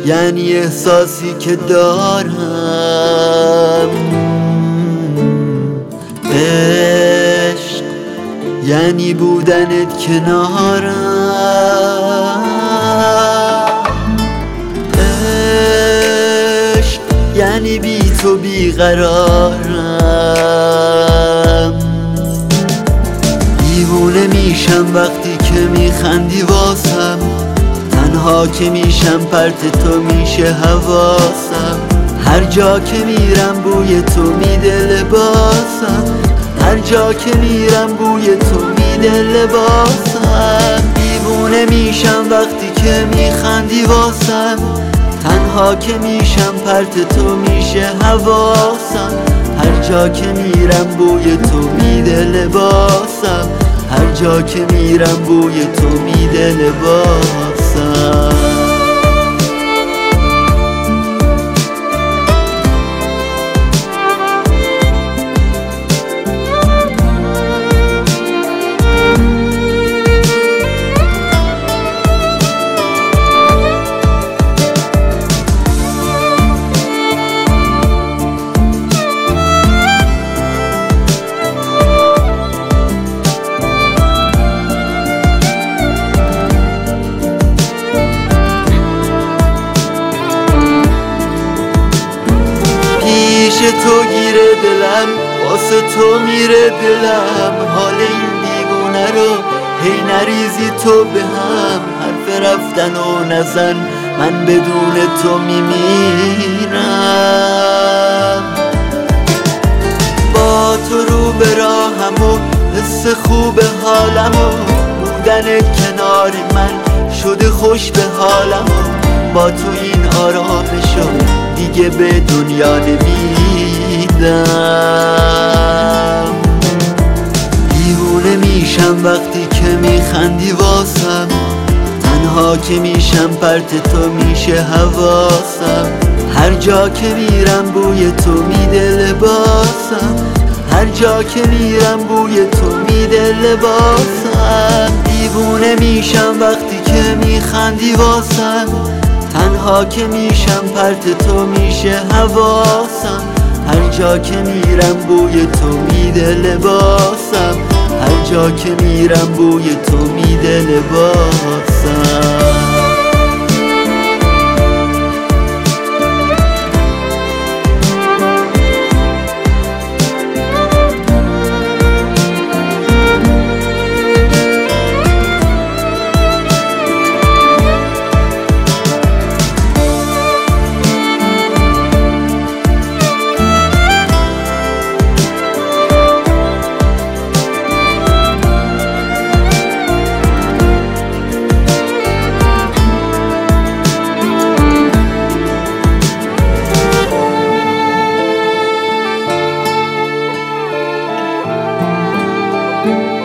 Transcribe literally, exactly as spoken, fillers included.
یعنی احساسی که دارم. عشق یعنی بودنت کنارم. عشق یعنی بی تو بیقرارم. دیوونه میشم وقتی که میخندی واسم، تنها که میشم پرت تو میشه حواسم. هر جا که میرم بوی تو میده لباسم، هر جا که میرم بوی تو میده لباسم. دیوونه میشم وقتی که میخندی واسم، تنها که میشم پرت تو میشه حواسم. هر جا که میرم بوی تو میده لباسم، هر جا که میرم بوی تو میده لباسم. پیش تو گیره دلم، واسه تو میره دلم. حال این دیوونه رو هی نریزی تو به هم. حرف رفتن و نزن، من بدون تو میمیرم. با تو رو به راهم و حس خوب حالم و بودن کنار من شده خوش به حالم و با تو این آرامشو دیگه به دنیا نمیدم. دیوونه میشم وقتی که میخندی واسم، تنها که میشم پرت تو میشه حواسم. هر جا که میرم بوی تو میده لباسم، هر جا که میرم بوی تو میده لباسم. دیوونه میشم وقتی که میخندی واسم، تنها که میشم پرت تو میشه حواسم. هر جا که میرم بوی تو میده لباسم، هر جا که میرم بوی تو میده لباسم. thank you